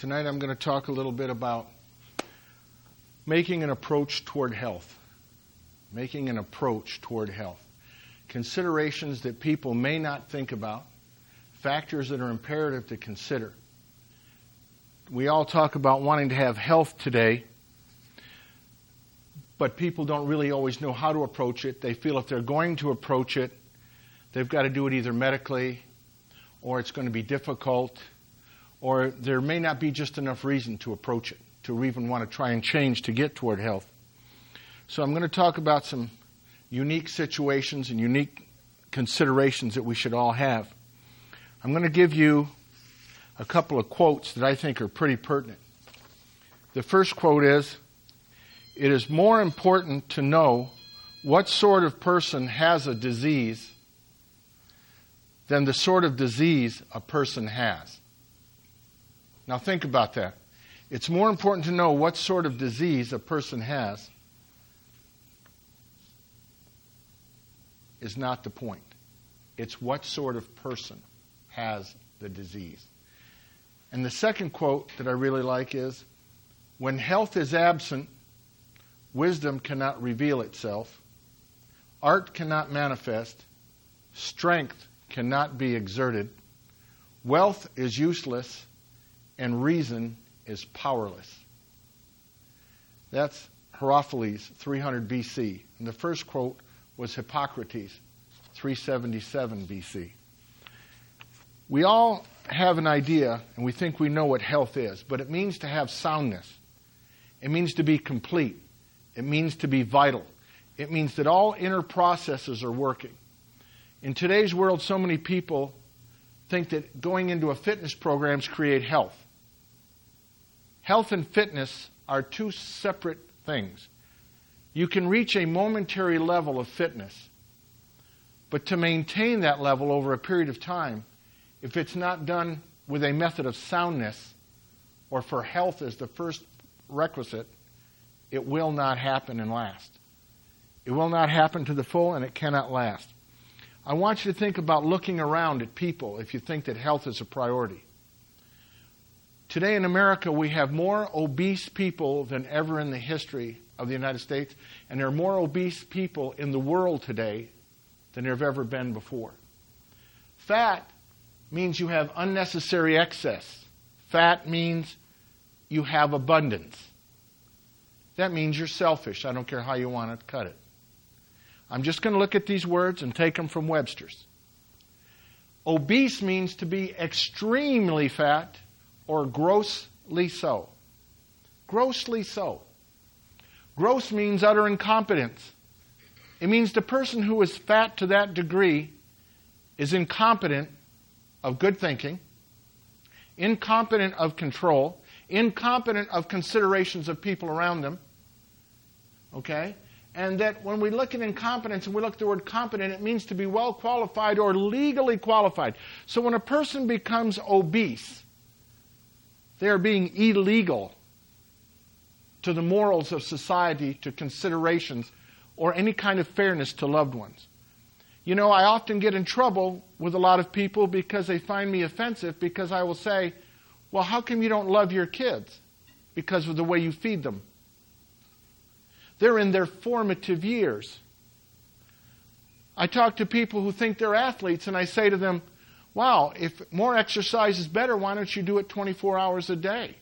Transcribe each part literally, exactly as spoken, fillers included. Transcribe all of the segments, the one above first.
Tonight I'm going to talk a little bit about making an approach toward health. Making an approach toward health. Considerations that people may not think about. Factors that are imperative to consider. We all talk about wanting to have health today, but people don't really always know how to approach it. They feel if they're going to approach it, they've got to do it either medically, or it's going to be difficult, or there may not be just enough reason to approach it, to even want to try and change to get toward health. So I'm going to talk about some unique situations and unique considerations that we should all have. I'm going to give you a couple of quotes that I think are pretty pertinent. The first quote is, "It is more important to know what sort of person has a disease than the sort of disease a person has." Now think about that. It's more important to know what sort of disease a person has is not the point. It's what sort of person has the disease. And the second quote that I really like is, "When health is absent, wisdom cannot reveal itself, art cannot manifest, strength cannot be exerted, wealth is useless, and reason is powerless." That's Herophilus, three hundred B C. And the first quote was Hippocrates, three seventy-seven B C. We all have an idea, and we think we know what health is, but it means to have soundness. It means to be complete. It means to be vital. It means that all inner processes are working. In today's world, so many people think that going into a fitness programs create health. Health and fitness are two separate things. You can reach a momentary level of fitness, but to maintain that level over a period of time, if it's not done with a method of soundness, or for health as the first requisite, it will not happen and last. It will not happen to the full, and it cannot last. I want you to think about looking around at people if you think that health is a priority. Today in America, we have more obese people than ever in the history of the United States, and there are more obese people in the world today than there have ever been before. Fat means you have unnecessary excess. Fat means you have abundance. That means you're selfish. I don't care how you want to cut it. I'm just going to look at these words and take them from Webster's. Obese means to be extremely fat or grossly so. Grossly so. Gross means utter incompetence. It means the person who is fat to that degree is incompetent of good thinking, incompetent of control, incompetent of considerations of people around them. Okay? And that when we look at incompetence and we look at the word competent, it means to be well qualified or legally qualified. So when a person becomes obese, they are being illegal to the morals of society, to considerations, or any kind of fairness to loved ones. You know, I often get in trouble with a lot of people because they find me offensive because I will say, well, how come you don't love your kids? Because of the way you feed them. They're in their formative years. I talk to people who think they're athletes and I say to them, wow, if more exercise is better, why don't you do it twenty-four hours a day?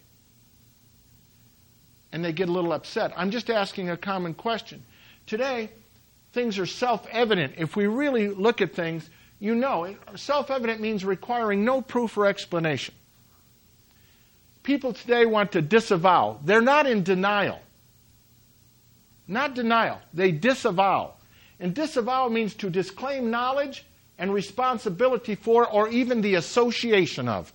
And they get a little upset. I'm just asking a common question. Today, things are self-evident. If we really look at things, you know, self-evident means requiring no proof or explanation. People today want to disavow. They're not in denial. Not denial. They disavow. And disavow means to disclaim knowledge and responsibility for, or even the association of.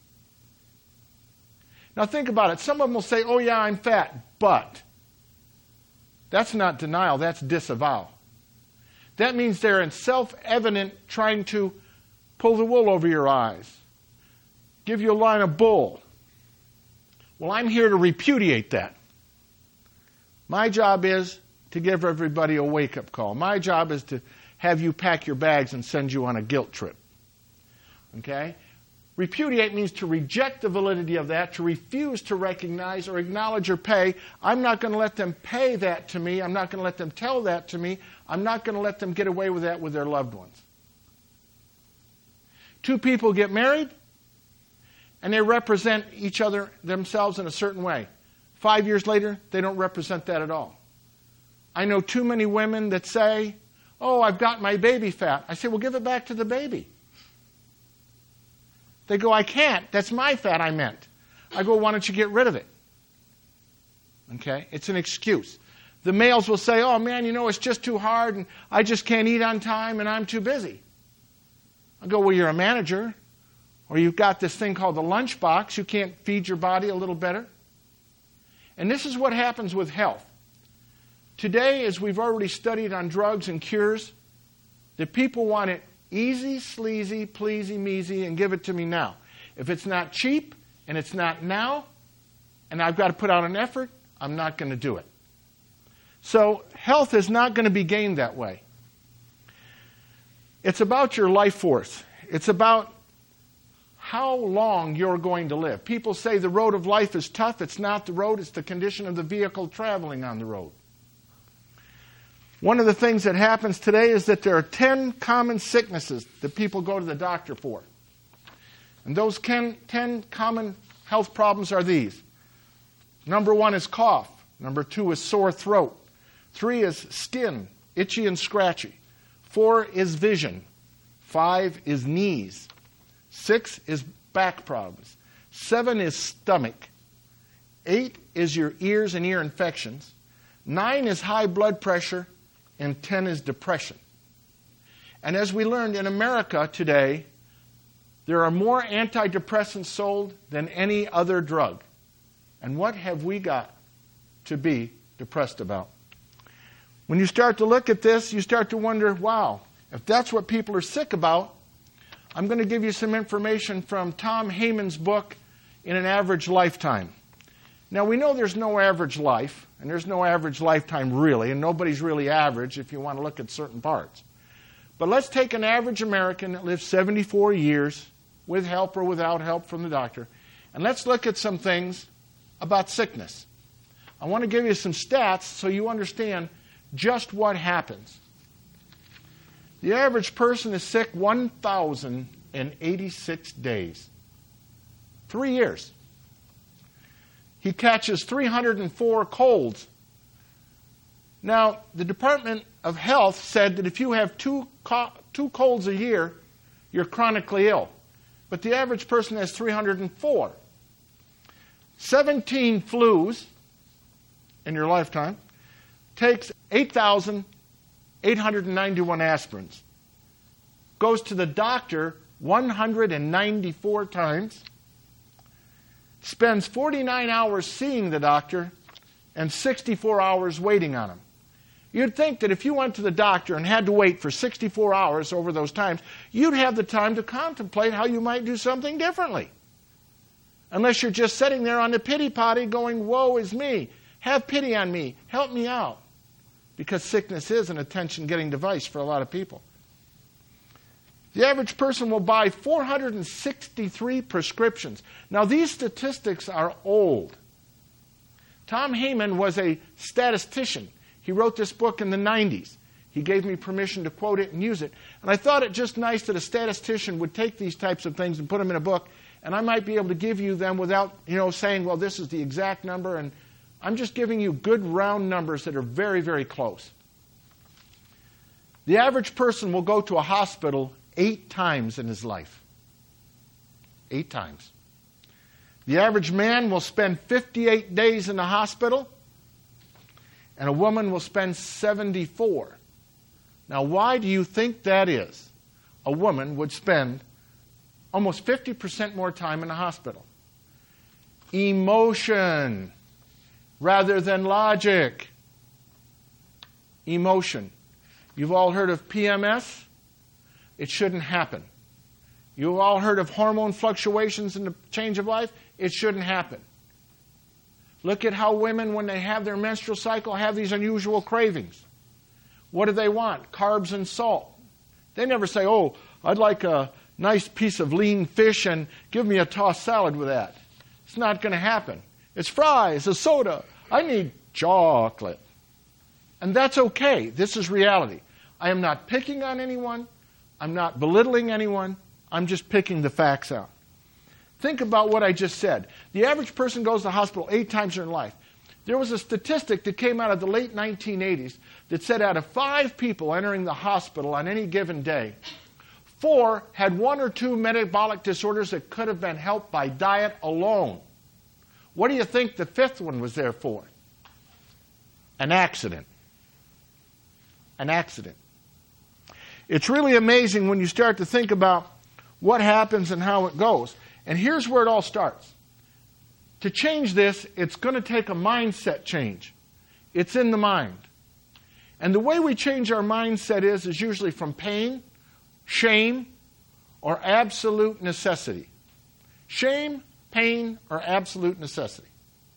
Now think about it. Some of them will say, oh yeah, I'm fat, but. That's not denial, that's disavow. That means they're in self-evident trying to pull the wool over your eyes. Give you a line of bull. Well, I'm here to repudiate that. My job is to give everybody a wake-up call. My job is to have you pack your bags and send you on a guilt trip. Okay? Repudiate means to reject the validity of that, to refuse to recognize or acknowledge or pay. I'm not going to let them pay that to me. I'm not going to let them tell that to me. I'm not going to let them get away with that with their loved ones. Two people get married, and they represent each other, themselves in a certain way. Five years later, they don't represent that at all. I know too many women that say, oh, I've got my baby fat. I say, well, give it back to the baby. They go, I can't. That's my fat I meant. I go, why don't you get rid of it? Okay? It's an excuse. The males will say, oh, man, you know, it's just too hard, and I just can't eat on time, and I'm too busy. I go, well, you're a manager, or you've got this thing called the lunchbox. You can't feed your body a little better. And this is what happens with health. Today, as we've already studied on drugs and cures, the people want it easy, sleazy, pleasy, measy, and give it to me now. If it's not cheap and it's not now, and I've got to put out an effort, I'm not going to do it. So health is not going to be gained that way. It's about your life force. It's about how long you're going to live. People say the road of life is tough. It's not the road, it's the condition of the vehicle traveling on the road. One of the things that happens today is that there are ten common sicknesses that people go to the doctor for. And those ten, ten common health problems are these. Number one is cough. Number two is sore throat. Three is skin, itchy and scratchy. Four is vision. Five is knees. Six is back problems. Seven is stomach. Eight is your ears and ear infections. Nine is high blood pressure. And ten is depression. And as we learned in America today, there are more antidepressants sold than any other drug. And what have we got to be depressed about? When you start to look at this, you start to wonder, wow, if that's what people are sick about, I'm going to give you some information from Tom Heyman's book, In an Average Lifetime. Now, we know there's no average life, and there's no average lifetime really, and nobody's really average if you want to look at certain parts. But let's take an average American that lives seventy-four years, with help or without help from the doctor, and let's look at some things about sickness. I want to give you some stats so you understand just what happens. The average person is sick one thousand eighty-six days. Three years. He catches three hundred four colds. Now, the Department of Health said that if you have two, co- two colds a year, you're chronically ill. But the average person has three hundred four. seventeen flus in your lifetime takes eight thousand eight hundred ninety-one aspirins. Goes to the doctor one hundred ninety-four times. Spends forty-nine hours seeing the doctor and sixty-four hours waiting on him. You'd think that if you went to the doctor and had to wait for sixty-four hours over those times, you'd have the time to contemplate how you might do something differently. Unless you're just sitting there on the pity potty going, woe is me. Have pity on me. Help me out. Because sickness is an attention-getting device for a lot of people. The average person will buy four hundred sixty-three prescriptions. Now, these statistics are old. Tom Heyman was a statistician. He wrote this book in the nineties. He gave me permission to quote it and use it. And I thought it just nice that a statistician would take these types of things and put them in a book, and I might be able to give you them without, you know, saying, well, this is the exact number. And I'm just giving you good round numbers that are very, very close. The average person will go to a hospital eight times in his life. Eight times. The average man will spend fifty-eight days in the hospital, and a woman will spend seventy-four. Now, why do you think that is? A woman would spend almost fifty percent more time in the hospital. Emotion rather than logic. Emotion. You've all heard of P M S? It shouldn't happen. You've all heard of hormone fluctuations in the change of life? It shouldn't happen. Look at how women, when they have their menstrual cycle, have these unusual cravings. What do they want? Carbs and salt. They never say, oh, I'd like a nice piece of lean fish and give me a tossed salad with that. It's not going to happen. It's fries, a soda. I need chocolate. And that's okay. This is reality. I am not picking on anyone. I'm not belittling anyone. I'm just picking the facts out. Think about what I just said. The average person goes to the hospital eight times in their life. There was a statistic that came out of the late nineteen eighties that said out of five people entering the hospital on any given day, four had one or two metabolic disorders that could have been helped by diet alone. What do you think the fifth one was there for? An accident. An accident. It's really amazing when you start to think about what happens and how it goes. And here's where it all starts. To change this, it's going to take a mindset change. It's in the mind. And the way we change our mindset is, is usually from pain, shame, or absolute necessity. Shame, pain, or absolute necessity.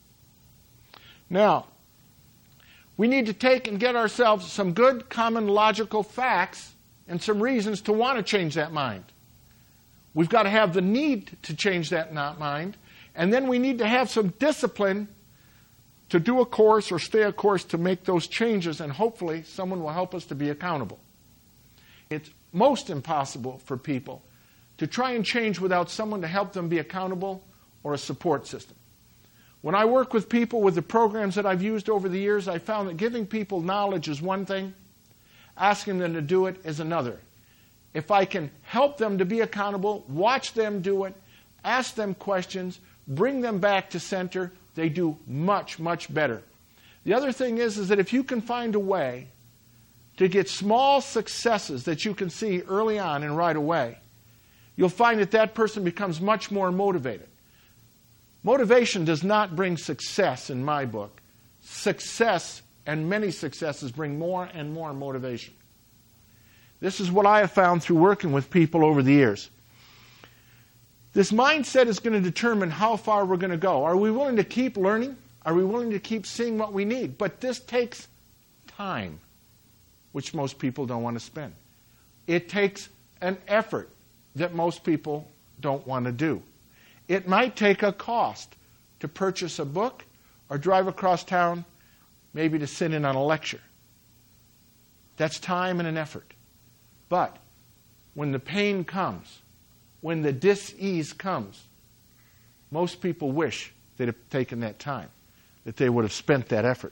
Now, we need to take and get ourselves some good common logical facts and some reasons to want to change that mind. We've got to have the need to change that mind, and then we need to have some discipline to do a course or stay a course to make those changes, and hopefully someone will help us to be accountable. It's most impossible for people to try and change without someone to help them be accountable or a support system. When I work with people with the programs that I've used over the years, I found that giving people knowledge is one thing, asking them to do it is another. If I can help them to be accountable, watch them do it, ask them questions, bring them back to center, they do much, much better. The other thing is, is that if you can find a way to get small successes that you can see early on and right away, you'll find that that person becomes much more motivated. Motivation does not bring success in my book. Success and many successes bring more and more motivation. This is what I have found through working with people over the years. This mindset is going to determine how far we're going to go. Are we willing to keep learning? Are we willing to keep seeing what we need? But this takes time, which most people don't want to spend. It takes an effort that most people don't want to do. It might take a cost to purchase a book or drive across town, maybe to sit in on a lecture. That's time and an effort. But when the pain comes, when the dis-ease comes, most people wish they'd have taken that time, that they would have spent that effort.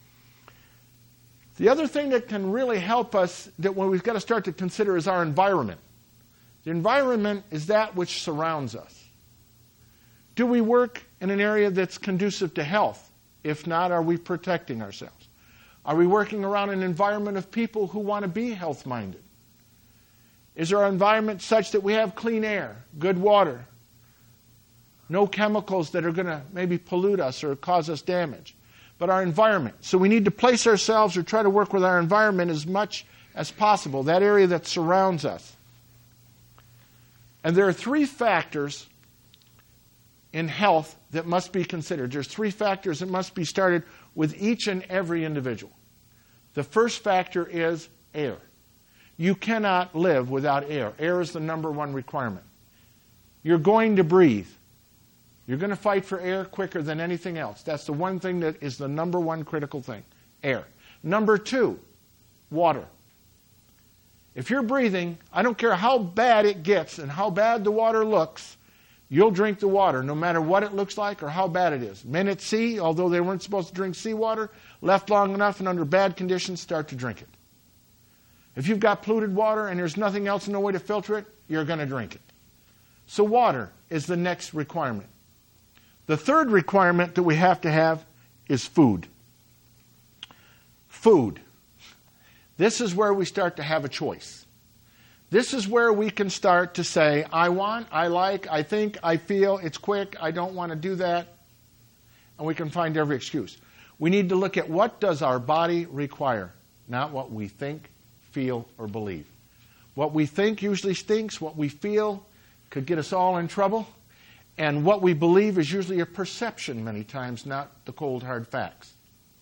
The other thing that can really help us, that when we've got to start to consider, is our environment. The environment is that which surrounds us. Do we work in an area that's conducive to health? If not, are we protecting ourselves? Are we working around an environment of people who want to be health-minded? Is our environment such that we have clean air, good water, no chemicals that are going to maybe pollute us or cause us damage? But our environment. So we need to place ourselves or try to work with our environment as much as possible, that area that surrounds us. And there are three factors in health that must be considered. There's three factors that must be started with each and every individual. The first factor is air. You cannot live without air. Air is the number one requirement. You're going to breathe. You're going to fight for air quicker than anything else. That's the one thing that is the number one critical thing, air. Number two, water. If you're breathing, I don't care how bad it gets and how bad the water looks, you'll drink the water no matter what it looks like or how bad it is. Men at sea, although they weren't supposed to drink seawater, left long enough and under bad conditions, start to drink it. If you've got polluted water and there's nothing else, no way to filter it, you're going to drink it. So water is the next requirement. The third requirement that we have to have is food. Food. This is where we start to have a choice. This is where we can start to say, I want, I like, I think, I feel, it's quick, I don't want to do that. And we can find every excuse. We need to look at what does our body require, not what we think, feel, or believe. What we think usually stinks. What we feel could get us all in trouble. And what we believe is usually a perception many times, not the cold, hard facts.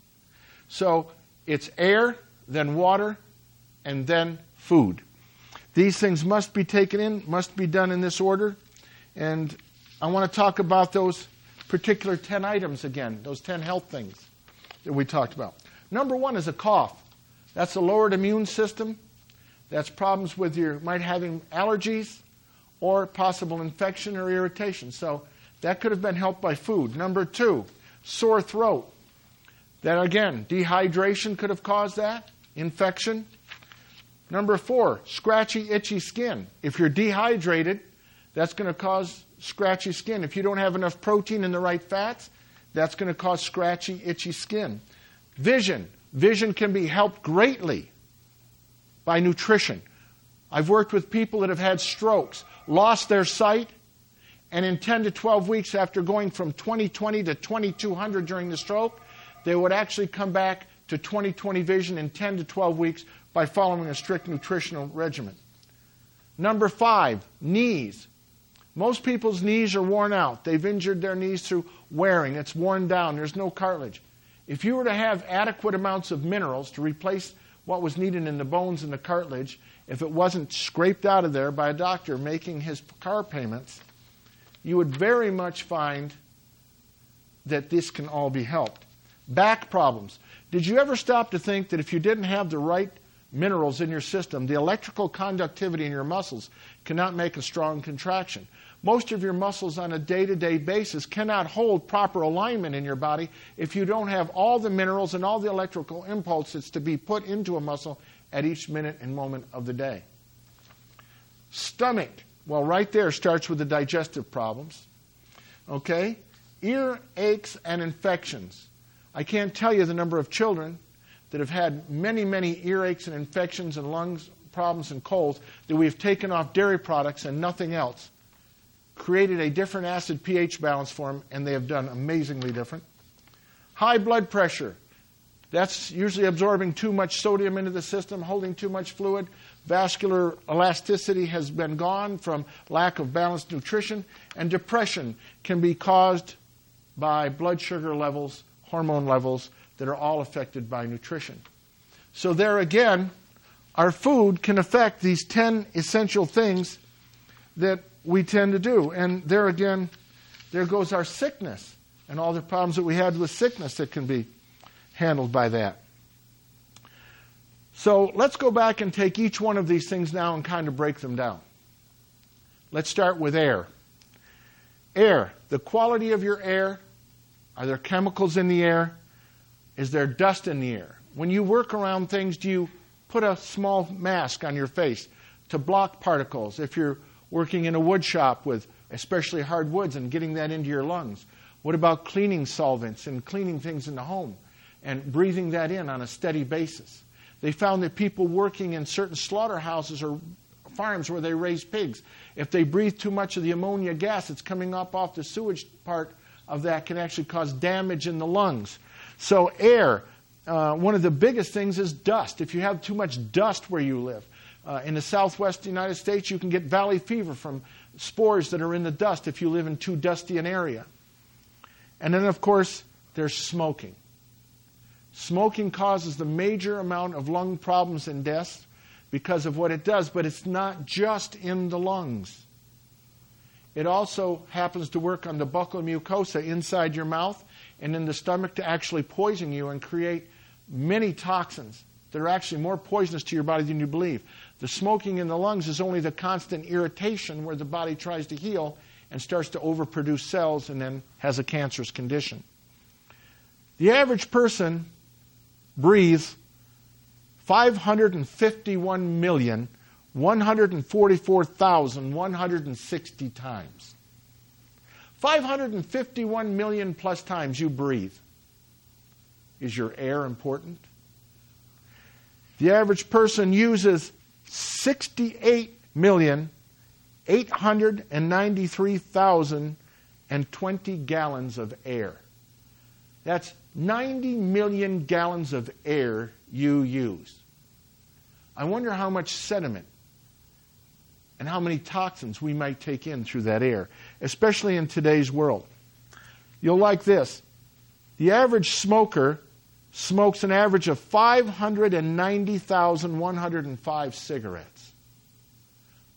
So it's air, then water, and then food. These things must be taken in, must be done in this order. And I want to talk about those particular ten items again, those ten health things that we talked about. Number one is a cough. That's a lowered immune system. That's problems with your, might having allergies or possible infection or irritation. So that could have been helped by food. Number two, sore throat. That again, dehydration could have caused that, infection. Number four, scratchy, itchy skin. If you're dehydrated, that's going to cause scratchy skin. If you don't have enough protein and the right fats, that's going to cause scratchy, itchy skin. Vision. Vision can be helped greatly by nutrition. I've worked with people that have had strokes, lost their sight, and in ten to twelve weeks after going from twenty twenty to twenty-two hundred during the stroke, they would actually come back to twenty twenty vision in ten to twelve weeks by following a strict nutritional regimen. Number five, knees. Most people's knees are worn out. They've injured their knees through wearing. It's worn down. There's no cartilage. If you were to have adequate amounts of minerals to replace what was needed in the bones and the cartilage, if it wasn't scraped out of there by a doctor making his car payments, you would very much find that this can all be helped. Back problems. Did you ever stop to think that if you didn't have the right minerals in your system, the electrical conductivity in your muscles cannot make a strong contraction? Most of your muscles on a day-to-day basis cannot hold proper alignment in your body if you don't have all the minerals and all the electrical impulses to be put into a muscle at each minute and moment of the day. Stomach. Well, right there starts with the digestive problems. Okay? Ear aches and infections. I can't tell you the number of children that have had many, many earaches and infections and lungs problems and colds that we've taken off dairy products and nothing else, created a different acid pH balance for them, and they have done amazingly different. High blood pressure. That's usually absorbing too much sodium into the system, holding too much fluid. Vascular elasticity has been gone from lack of balanced nutrition. And depression can be caused by blood sugar levels, hormone levels that are all affected by nutrition. So there again, our food can affect these ten essential things that we tend to do. And there again, there goes our sickness and all the problems that we had with sickness that can be handled by that. So let's go back and take each one of these things now and kind of break them down. Let's start with air. Air. The quality of your air. Are there chemicals in the air? Is there dust in the air? When you work around things, do you put a small mask on your face to block particles? If you're working in a wood shop with especially hard woods and getting that into your lungs. What about cleaning solvents and cleaning things in the home and breathing that in on a steady basis? They found that people working in certain slaughterhouses or farms where they raise pigs, if they breathe too much of the ammonia gas that's coming up off the sewage part of that, can actually cause damage in the lungs. So air, uh, one of the biggest things is dust. If you have too much dust where you live, Uh, in the southwest United States, you can get valley fever from spores that are in the dust if you live in too dusty an area. And then, of course, there's smoking. Smoking causes the major amount of lung problems and deaths because of what it does, but it's not just in the lungs. It also happens to work on the buccal mucosa inside your mouth and in the stomach to actually poison you and create many toxins that are actually more poisonous to your body than you believe. The smoking in the lungs is only the constant irritation where the body tries to heal and starts to overproduce cells and then has a cancerous condition. The average person breathes five hundred fifty-one million, one hundred forty-four thousand, one hundred sixty times. five hundred fifty-one million plus times you breathe. Is your air important? The average person uses sixty-eight million, eight hundred ninety-three thousand twenty gallons of air. That's ninety million gallons of air you use. I wonder how much sediment and how many toxins we might take in through that air, especially in today's world. You'll like this. The average smoker smokes an average of five hundred ninety thousand one hundred five cigarettes.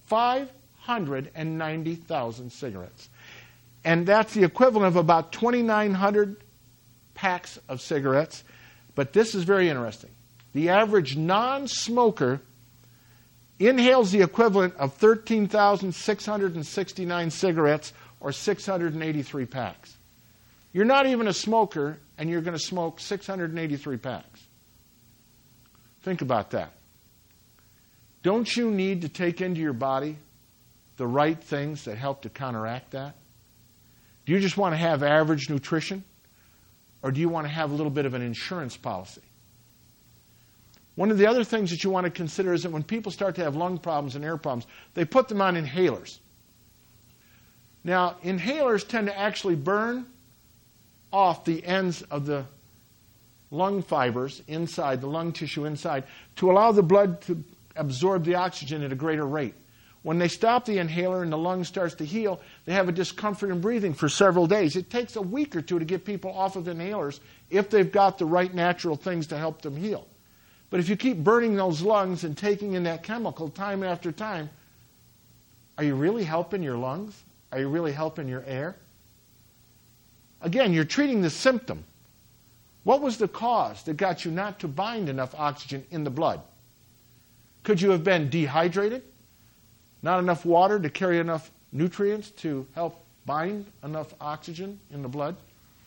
five hundred ninety thousand cigarettes. And that's the equivalent of about twenty-nine hundred packs of cigarettes. But this is very interesting. The average non-smoker inhales the equivalent of thirteen thousand six hundred sixty-nine cigarettes, or six hundred eighty-three packs. You're not even a smoker, and you're going to smoke six hundred eighty-three packs. Think about that. Don't you need to take into your body the right things that help to counteract that? Do you just want to have average nutrition? Or do you want to have a little bit of an insurance policy? One of the other things that you want to consider is that when people start to have lung problems and air problems, they put them on inhalers. Now, inhalers tend to actually burn off the ends of the lung fibers inside, the lung tissue inside, to allow the blood to absorb the oxygen at a greater rate. When they stop the inhaler and the lung starts to heal, they have a discomfort in breathing for several days. It takes a week or two to get people off of inhalers if they've got the right natural things to help them heal. But if you keep burning those lungs and taking in that chemical time after time, are you really helping your lungs? Are you really helping your air? Again, you're treating the symptom. What was the cause that got you not to bind enough oxygen in the blood? Could you have been dehydrated? Not enough water to carry enough nutrients to help bind enough oxygen in the blood?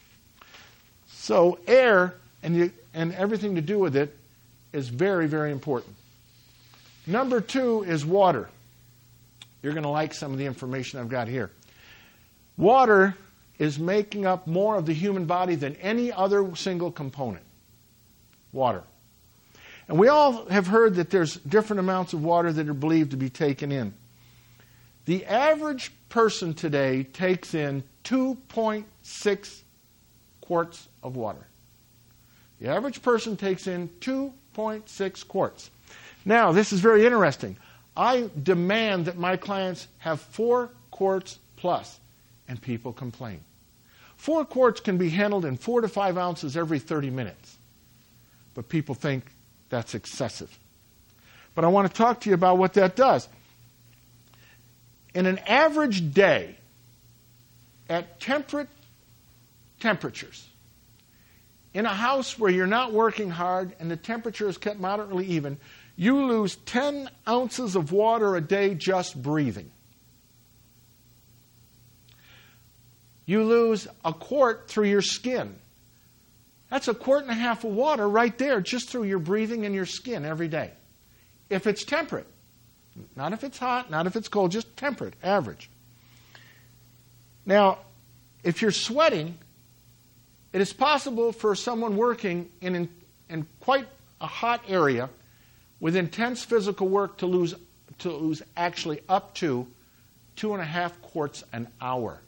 So air and, the, and everything to do with it is very, very important. Number two is water. You're going to like some of the information I've got here. Water is making up more of the human body than any other single component. Water. And we all have heard that there's different amounts of water that are believed to be taken in. The average person today takes in two point six quarts of water. The average person takes in two point six quarts. Now, this is very interesting. I demand that my clients have four quarts plus, and people complain. Four quarts can be handled in four to five ounces every thirty minutes. But people think that's excessive. But I want to talk to you about what that does. In an average day, at temperate temperatures, in a house where you're not working hard and the temperature is kept moderately even, you lose ten ounces of water a day just breathing. You lose a quart through your skin. That's a quart and a half of water right there just through your breathing and your skin every day. If it's temperate. Not if it's hot, not if it's cold, just temperate, average. Now, if you're sweating, it is possible for someone working in, in, in quite a hot area with intense physical work to lose, to lose actually up to two and a half quarts an hour.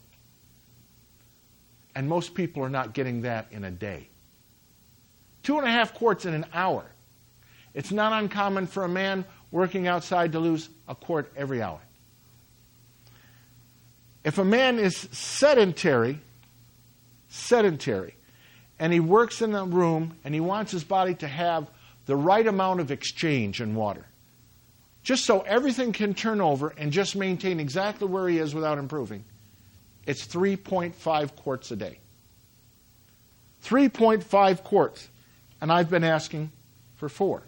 And most people are not getting that in a day. Two and a half quarts in an hour. It's not uncommon for a man working outside to lose a quart every hour. If a man is sedentary, sedentary, and he works in a room and he wants his body to have the right amount of exchange in water, just so everything can turn over and just maintain exactly where he is without improving, it's three point five quarts a day. three point five quarts. And I've been asking for four.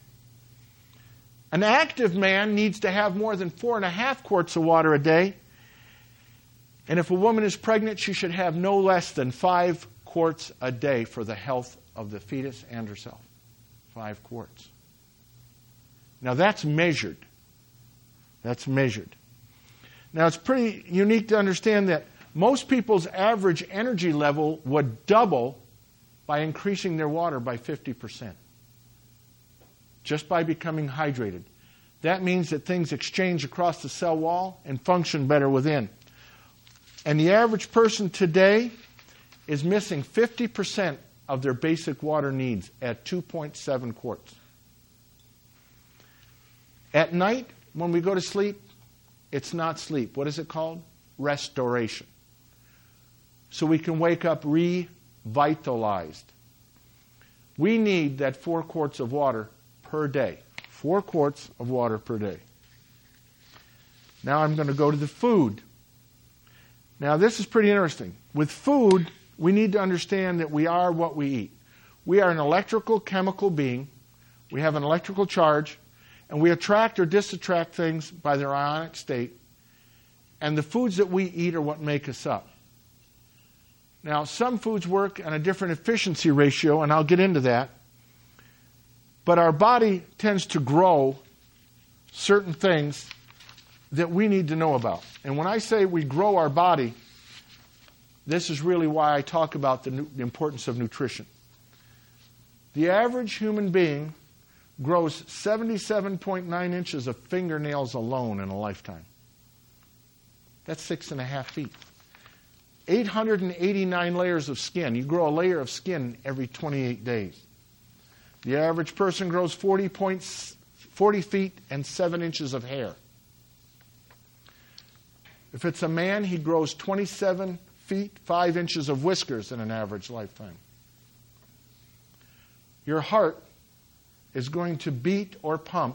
An active man needs to have more than four and a half quarts of water a day. And if a woman is pregnant, she should have no less than five quarts a day for the health of the fetus and herself. Five quarts. Now that's measured. That's measured. Now it's pretty unique to understand that most people's average energy level would double by increasing their water by fifty percent. Just by becoming hydrated. That means that things exchange across the cell wall and function better within. And the average person today is missing fifty percent of their basic water needs at two point seven quarts. At night, when we go to sleep, it's not sleep. What is it called? Restoration. So we can wake up revitalized. We need that four quarts of water per day. Four quarts of water per day. Now I'm going to go to the food. Now this is pretty interesting. With food, we need to understand that we are what we eat. We are an electrical chemical being. We have an electrical charge, and we attract or disattract things by their ionic state. And the foods that we eat are what make us up. Now, some foods work on a different efficiency ratio, and I'll get into that. But our body tends to grow certain things that we need to know about. And when I say we grow our body, this is really why I talk about the, nu- the importance of nutrition. The average human being grows seventy-seven point nine inches of fingernails alone in a lifetime. That's six and a half feet. eight hundred eighty-nine layers of skin. You grow a layer of skin every twenty-eight days. The average person grows forty, points, forty feet and seven inches of hair. If it's a man, he grows twenty-seven feet, five inches of whiskers in an average lifetime. Your heart is going to beat or pump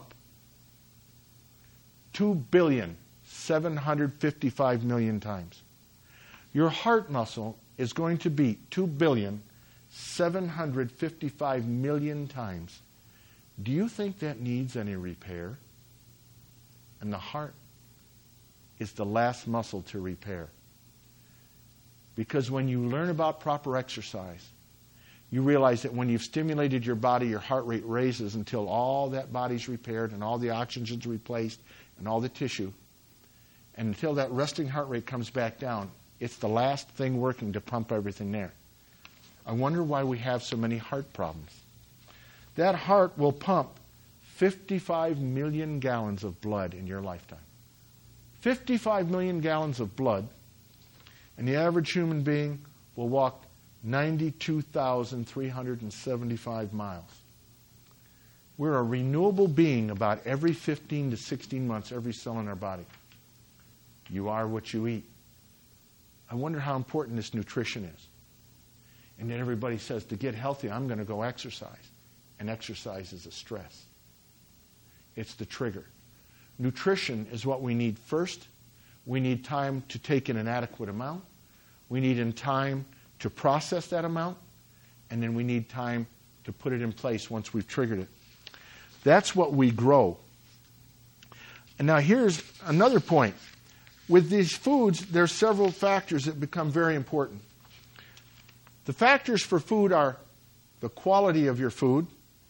two billion, seven hundred fifty-five million times. Your heart muscle is going to beat two billion, seven hundred fifty-five million times. Do you think that needs any repair? And the heart is the last muscle to repair. Because when you learn about proper exercise, you realize that when you've stimulated your body, your heart rate raises until all that body's repaired and all the oxygen's replaced and all the tissue. And until that resting heart rate comes back down, it's the last thing working to pump everything there. I wonder why we have so many heart problems. That heart will pump fifty-five million gallons of blood in your lifetime. fifty-five million gallons of blood, and the average human being will walk ninety-two thousand three hundred seventy-five miles. We're a renewable being about every fifteen to sixteen months, every cell in our body. You are what you eat. I wonder how important this nutrition is. And then everybody says, to get healthy, I'm going to go exercise. And exercise is a stress. It's the trigger. Nutrition is what we need first. We need time to take in an adequate amount. We need in time to process that amount. And then we need time to put it in place once we've triggered it. That's what we grow. And now here's another point. With these foods, there's several factors that become very important. The factors for food are the quality of your food,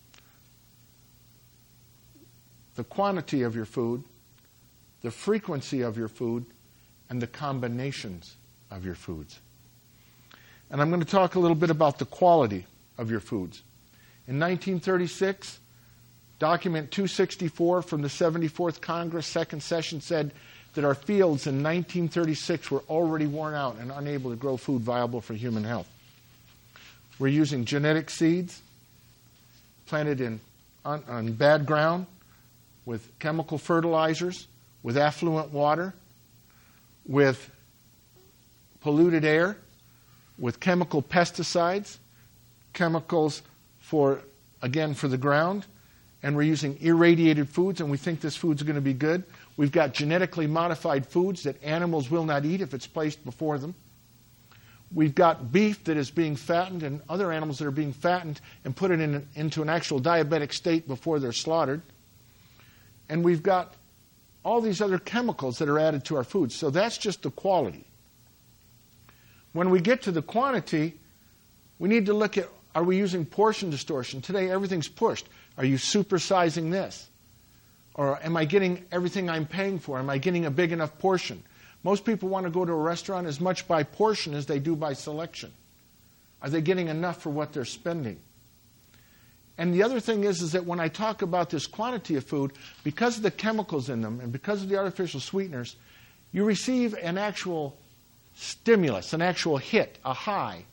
the quantity of your food, the frequency of your food, and the combinations of your foods. And I'm going to talk a little bit about the quality of your foods. In nineteen thirty-six, document two sixty-four from the seventy-fourth Congress, second session, said that our fields in nineteen thirty-six were already worn out and unable to grow food viable for human health. We're using genetic seeds planted in on, on bad ground with chemical fertilizers, with affluent water, with polluted air, with chemical pesticides, chemicals for, again, for the ground, and we're using irradiated foods, and we think this food's going to be good. We've got genetically modified foods that animals will not eat if it's placed before them. We've got beef that is being fattened and other animals that are being fattened and put it in, into an actual diabetic state before they're slaughtered. And we've got all these other chemicals that are added to our foods. So that's just the quality. When we get to the quantity, we need to look at, are we using portion distortion? Today everything's pushed. Are you supersizing this? Or am I getting everything I'm paying for? Am I getting a big enough portion? Most people want to go to a restaurant as much by portion as they do by selection. Are they getting enough for what they're spending? And the other thing is, is that when I talk about this quantity of food, because of the chemicals in them and because of the artificial sweeteners, you receive an actual stimulus, an actual hit, a high.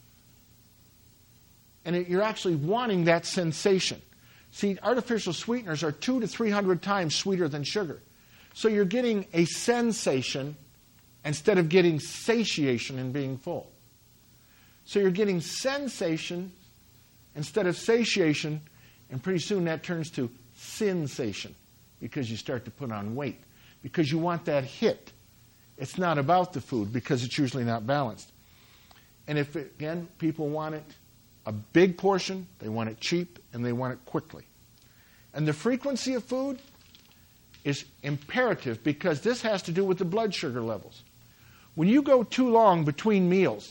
And it, you're actually wanting that sensation. See, artificial sweeteners are two to three hundred times sweeter than sugar. So you're getting a sensation instead of getting satiation and being full. So you're getting sensation instead of satiation, and pretty soon that turns to sensation because you start to put on weight. because you want that hit. It's not about the food because it's usually not balanced. And if, it, again, people want it a big portion, they want it cheap, and they want it quickly. And the frequency of food is imperative because this has to do with the blood sugar levels. When you go too long between meals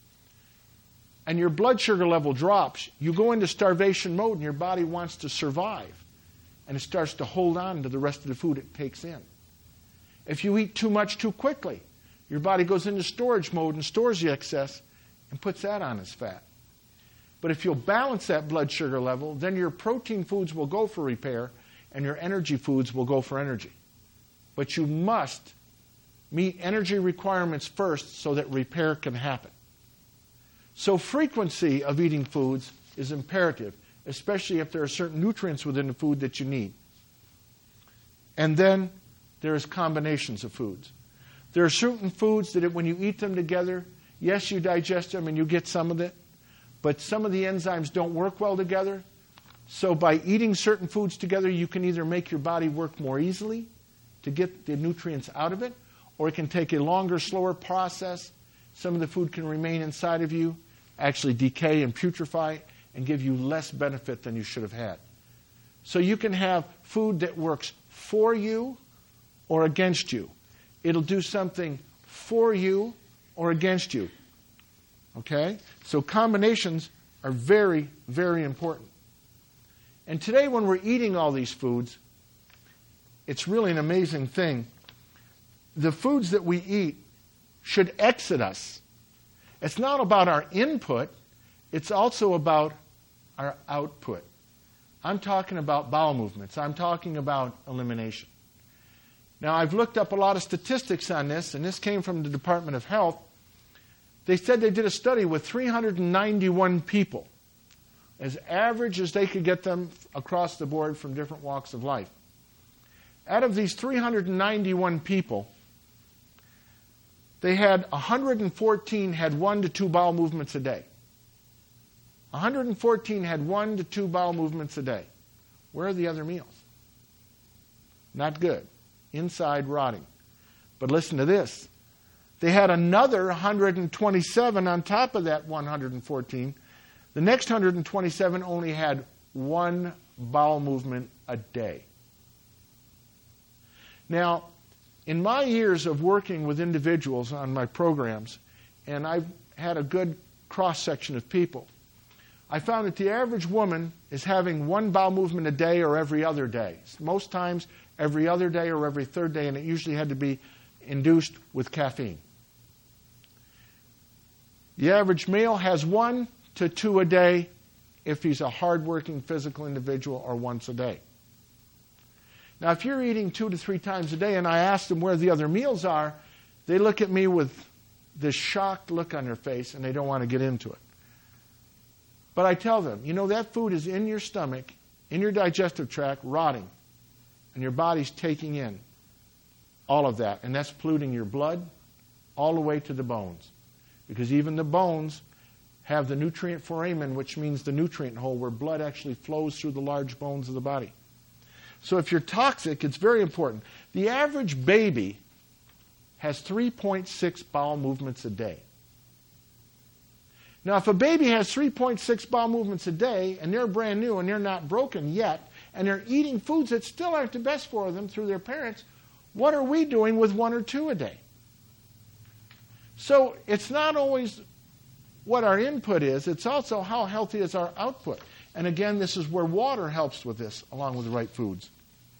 and your blood sugar level drops, you go into starvation mode and your body wants to survive. And it starts to hold on to the rest of the food it takes in. If you eat too much too quickly, your body goes into storage mode and stores the excess and puts that on as fat. But if you'll balance that blood sugar level, then your protein foods will go for repair and your energy foods will go for energy. But you must meet energy requirements first so that repair can happen. So frequency of eating foods is imperative, especially if there are certain nutrients within the food that you need. And then there's combinations of foods. There are certain foods that when you eat them together, yes, you digest them and you get some of it, but some of the enzymes don't work well together. So by eating certain foods together, you can either make your body work more easily to get the nutrients out of it, or it can take a longer, slower process. Some of the food can remain inside of you, actually decay and putrefy, and give you less benefit than you should have had. So you can have food that works for you or against you. It'll do something for you or against you. Okay? So combinations are very, very important. And today when we're eating all these foods, it's really an amazing thing. The foods that we eat should exit us. It's not about our input, it's also about our output. I'm talking about bowel movements. I'm talking about elimination. Now, I've looked up a lot of statistics on this, and this came from the Department of Health. They said they did a study with three hundred ninety-one people, as average as they could get them across the board from different walks of life. Out of these three hundred ninety-one people, they had one hundred fourteen had one to two bowel movements a day. one hundred fourteen had one to two bowel movements a day. Where are the other meals? Not good. Inside rotting. But listen to this. They had another one hundred twenty-seven on top of that one hundred fourteen. The next one hundred twenty-seven only had one bowel movement a day. Now, in my years of working with individuals on my programs, and I've had a good cross-section of people, I found that the average woman is having one bowel movement a day or every other day. Most times, every other day or every third day, and it usually had to be induced with caffeine. The average male has one to two a day if he's a hard-working physical individual, or once a day. Now, if you're eating two to three times a day and I ask them where the other meals are, they look at me with this shocked look on their face and they don't want to get into it. But I tell them, you know, that food is in your stomach, in your digestive tract, rotting, and your body's taking in all of that, and that's polluting your blood all the way to the bones. Because even the bones have the nutrient foramen, which means the nutrient hole where blood actually flows through the large bones of the body. So if you're toxic, it's very important. The average baby has three point six bowel movements a day. Now, if a baby has three point six bowel movements a day, and they're brand new and they're not broken yet, and they're eating foods that still aren't the best for them through their parents, what are we doing with one or two a day? So it's not always what our input is, it's also how healthy is our output. And again, this is where water helps with this, along with the right foods.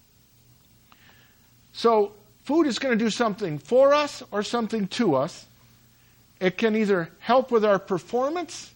So food is going to do something for us or something to us. It can either help with our performance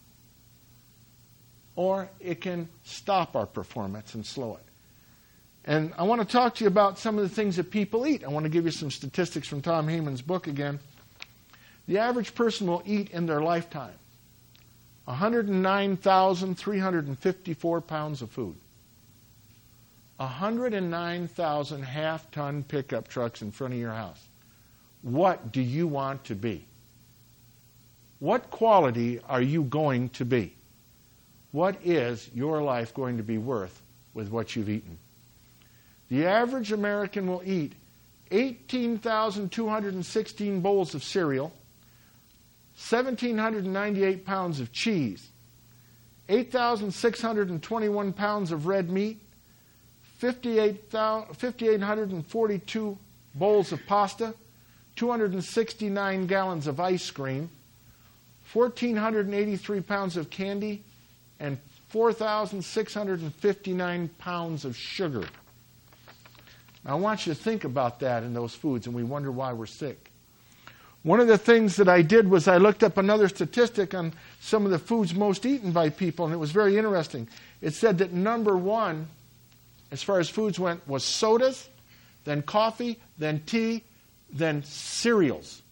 or it can stop our performance and slow it. And I want to talk to you about some of the things that people eat. I want to give you some statistics from Tom Heyman's book again. The average person will eat in their lifetime one hundred nine thousand three hundred fifty-four pounds of food. one hundred nine thousand half-ton pickup trucks in front of your house. What do you want to be? What quality are you going to be? What is your life going to be worth with what you've eaten? The average American will eat eighteen thousand two hundred sixteen bowls of cereal, one thousand seven hundred ninety-eight pounds of cheese, eight thousand six hundred twenty-one pounds of red meat, five thousand eight hundred forty-two bowls of pasta, two hundred sixty-nine gallons of ice cream, one thousand four hundred eighty-three pounds of candy, and four thousand six hundred fifty-nine pounds of sugar. Now, I want you to think about that in those foods, and we wonder why we're sick. One of the things that I did was I looked up another statistic on some of the foods most eaten by people, and it was very interesting. It said that number one, as far as foods went, was sodas, then coffee, then tea, then cereals.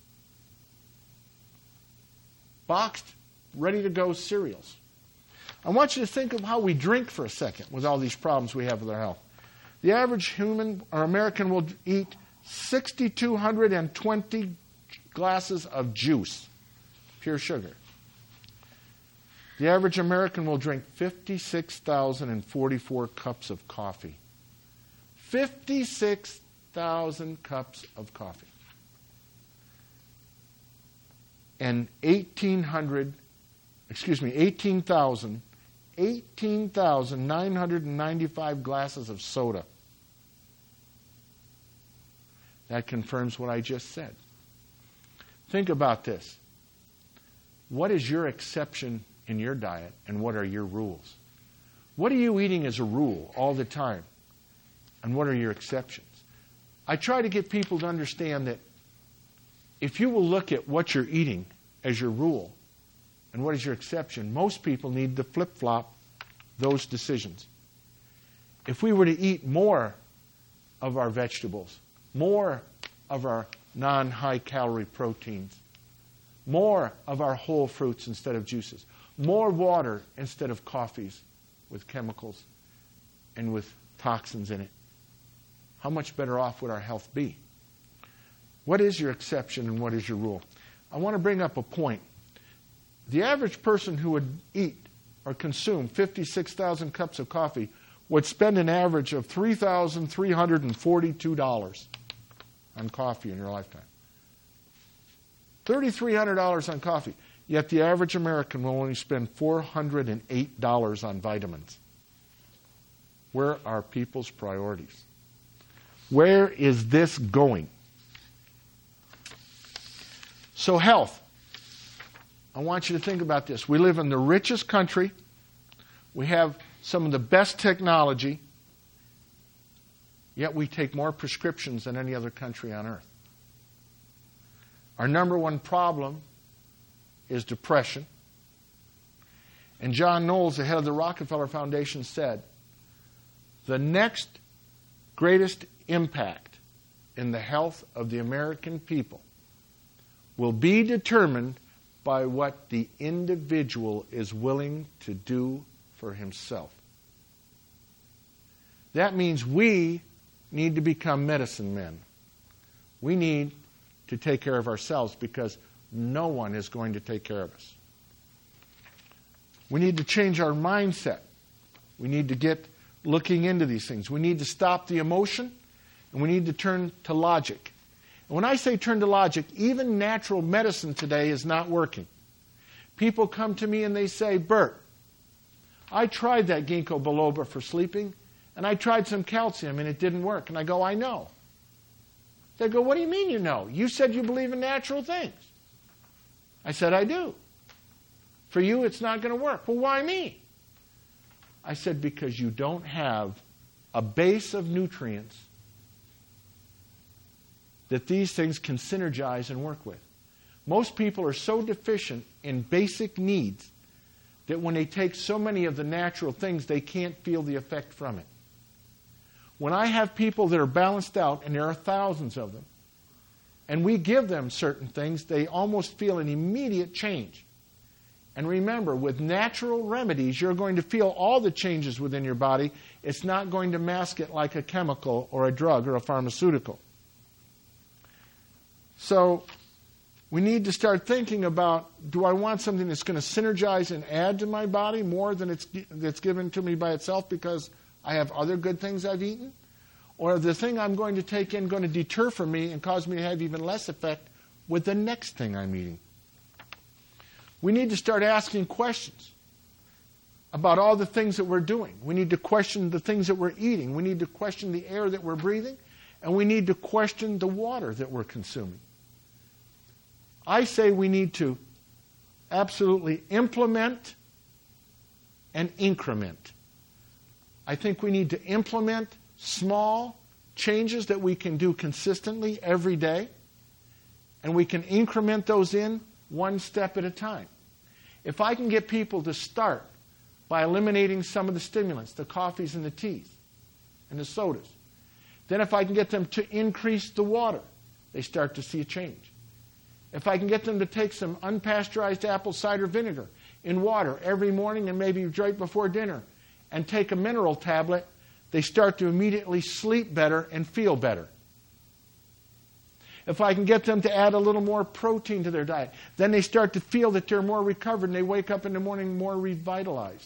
Boxed, ready-to-go cereals. I want you to think of how we drink for a second with all these problems we have with our health. The average human or American will eat six thousand two hundred twenty glasses of juice, pure sugar. The average American will drink fifty-six thousand forty-four cups of coffee. fifty-six thousand cups of coffee. And eighteen hundred, excuse me, eighteen thousand, eighteen thousand nine hundred ninety-five glasses of soda. That confirms what I just said. Think about this. What is your exception in your diet, and what are your rules? What are you eating as a rule all the time, and what are your exceptions? I try to get people to understand that if you will look at what you're eating as your rule and what is your exception, most people need to flip-flop those decisions. If we were to eat more of our vegetables, more of our non-high-calorie proteins, more of our whole fruits instead of juices, more water instead of coffees with chemicals and with toxins in it, how much better off would our health be? What is your exception and what is your rule? I want to bring up a point. The average person who would eat or consume fifty-six thousand cups of coffee would spend an average of three thousand three hundred forty-two dollars on coffee in your lifetime. three thousand three hundred dollars on coffee. Yet the average American will only spend four hundred eight dollars on vitamins. Where are people's priorities? Where is this going? So health. I want you to think about this. We live in the richest country. We have some of the best technology. Yet we take more prescriptions than any other country on earth. Our number one problem is depression. And John Knowles, the head of the Rockefeller Foundation, said, the next greatest impact in the health of the American people will be determined by what the individual is willing to do for himself. That means we need to become medicine men. We need to take care of ourselves because no one is going to take care of us. We need to change our mindset. We need to get looking into these things. We need to stop the emotion, and we need to turn to logic. And when I say turn to logic, even natural medicine today is not working. People come to me and they say, Bert, I tried that ginkgo biloba for sleeping, and I tried some calcium, and it didn't work. And I go, I know. They go, what do you mean you know? You said you believe in natural things. I said, I do. For you, it's not going to work. Well, why me? I said, because you don't have a base of nutrients that these things can synergize and work with. Most people are so deficient in basic needs that when they take so many of the natural things, they can't feel the effect from it. When I have people that are balanced out, and there are thousands of them, and we give them certain things, they almost feel an immediate change. And remember, with natural remedies, you're going to feel all the changes within your body. It's not going to mask it like a chemical or a drug or a pharmaceutical. So we need to start thinking about, do I want something that's going to synergize and add to my body more than it's that's given to me by itself because I have other good things I've eaten? Or the thing I'm going to take in going to deter from me and cause me to have even less effect with the next thing I'm eating? We need to start asking questions about all the things that we're doing. We need to question the things that we're eating. We need to question the air that we're breathing. And we need to question the water that we're consuming. I say we need to absolutely implement and increment. I think we need to implement small changes that we can do consistently every day, and we can increment those in one step at a time. If I can get people to start by eliminating some of the stimulants, the coffees and the teas and the sodas, then if I can get them to increase the water, they start to see a change. If I can get them to take some unpasteurized apple cider vinegar in water every morning and maybe right before dinner and take a mineral tablet, they start to immediately sleep better and feel better. If I can get them to add a little more protein to their diet, then they start to feel that they're more recovered and they wake up in the morning more revitalized.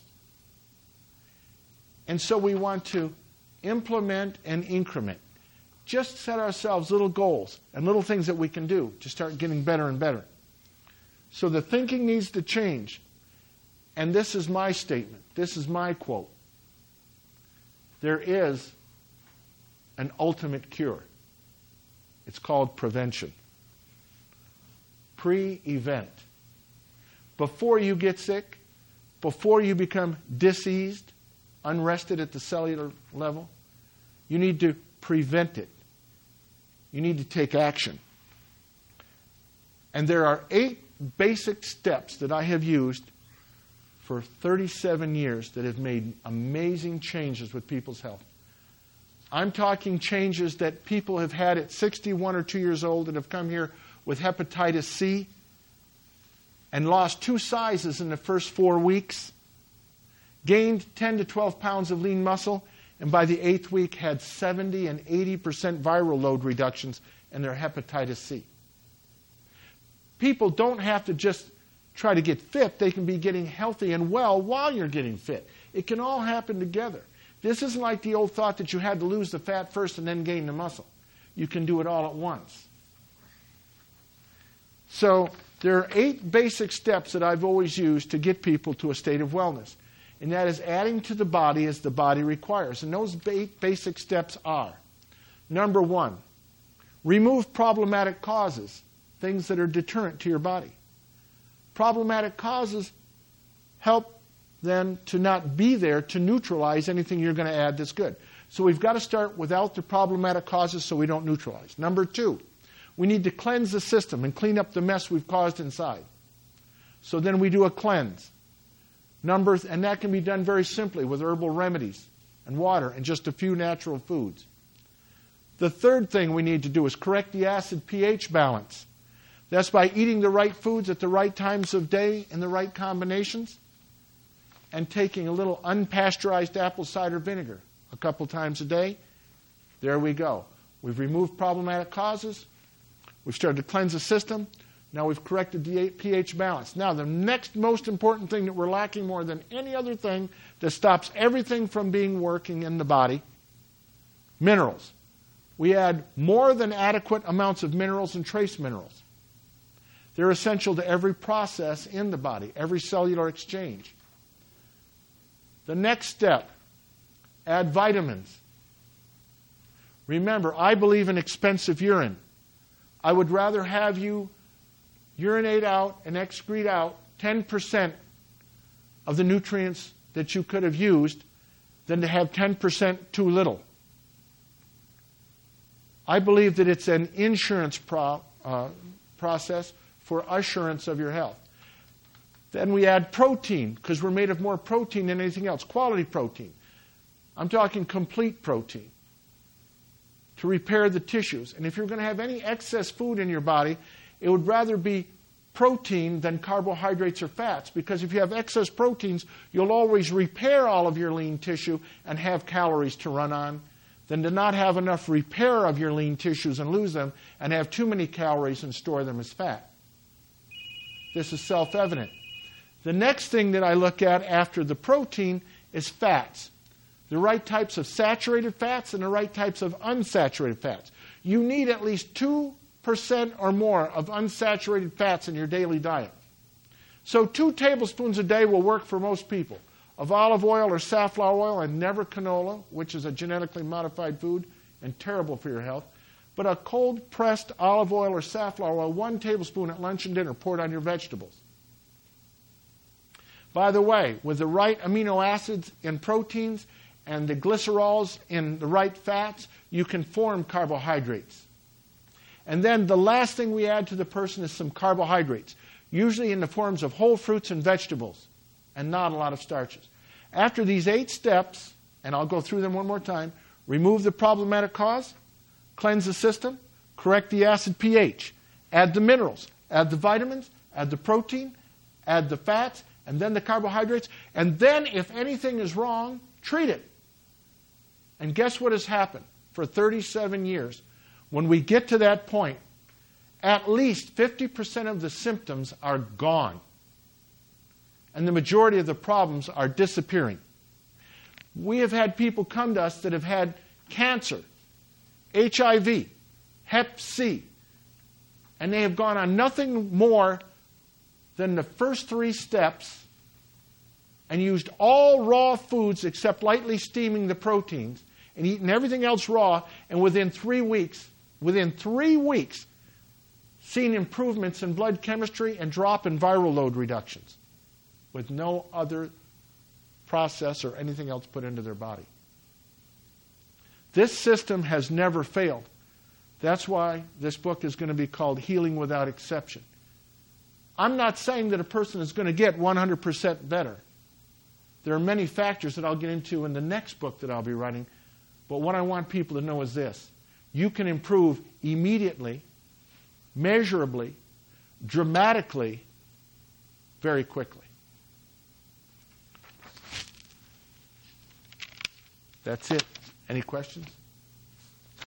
And so we want to implement and increment. Just set ourselves little goals and little things that we can do to start getting better and better. So the thinking needs to change. And this is my statement. This is my quote. There is an ultimate cure. It's called prevention. Pre-event. Before you get sick, before you become diseased, unrested at the cellular level, you need to prevent it. You need to take action. And there are eight basic steps that I have used for thirty-seven years that have made amazing changes with people's health. I'm talking changes that people have had at sixty-one or two years old and have come here with hepatitis C and lost two sizes in the first four weeks, gained ten to twelve pounds of lean muscle, and by the eighth week had seventy and eighty percent viral load reductions in their hepatitis C. People don't have to just try to get fit. They can be getting healthy and well while you're getting fit. It can all happen together. This isn't like the old thought that you had to lose the fat first and then gain the muscle. You can do it all at once. So there are eight basic steps that I've always used to get people to a state of wellness. And that is adding to the body as the body requires. And those eight basic steps are: number one, remove problematic causes, things that are deterrent to your body. Problematic causes help then to not be there to neutralize anything you're going to add that's good. So we've got to start without the problematic causes so we don't neutralize. Number two, we need to cleanse the system and clean up the mess we've caused inside. So then we do a cleanse. Number, and that can be done very simply with herbal remedies and water and just a few natural foods. The third thing we need to do is correct the acid pH balance. That's by eating the right foods at the right times of day in the right combinations and taking a little unpasteurized apple cider vinegar a couple times a day. There we go. We've removed problematic causes. We've started to cleanse the system. Now we've corrected the pH balance. Now the next most important thing that we're lacking more than any other thing that stops everything from being working in the body, minerals. We add more than adequate amounts of minerals and trace minerals. They're essential to every process in the body, every cellular exchange. The next step, add vitamins. Remember, I believe in expensive urine. I would rather have you urinate out and excrete out ten percent of the nutrients that you could have used than to have ten percent too little. I believe that it's an insurance pro, uh, process for assurance of your health. Then we add protein, because we're made of more protein than anything else. Quality protein. I'm talking complete protein to repair the tissues. And if you're going to have any excess food in your body, it would rather be protein than carbohydrates or fats, because if you have excess proteins, you'll always repair all of your lean tissue and have calories to run on, than to not have enough repair of your lean tissues and lose them and have too many calories and store them as fat. This is self-evident. The next thing that I look at after the protein is fats. the right types of saturated fats and the right types of unsaturated fats. You need at least two percent or more of unsaturated fats in your daily diet. So two tablespoons a day will work for most people of olive oil or safflower oil, and never canola, which is a genetically modified food and terrible for your health. But a cold-pressed olive oil or safflower oil, one tablespoon at lunch and dinner, poured on your vegetables. By the way, with the right amino acids in proteins and the glycerols in the right fats, you can form carbohydrates. And then the last thing we add to the person is some carbohydrates, usually in the forms of whole fruits and vegetables, and not a lot of starches. After these eight steps, and I'll go through them one more time, remove the problematic cause, cleanse the system, correct the acid pH, add the minerals, add the vitamins, add the protein, add the fats, and then the carbohydrates, and then if anything is wrong, treat it. And guess what has happened for thirty-seven years? When we get to that point, at least fifty percent of the symptoms are gone. And the majority of the problems are disappearing. We have had people come to us that have had cancer, H I V, Hep C, and they have gone on nothing more than the first three steps and used all raw foods except lightly steaming the proteins and eaten everything else raw, and within three weeks, within three weeks, seen improvements in blood chemistry and drop in viral load reductions with no other process or anything else put into their body. This system has never failed. That's why this book is going to be called Healing Without Exception. I'm not saying that a person is going to get one hundred percent better. There are many factors that I'll get into in the next book that I'll be writing. But what I want people to know is this. You can improve immediately, measurably, dramatically, very quickly. That's it. Any questions?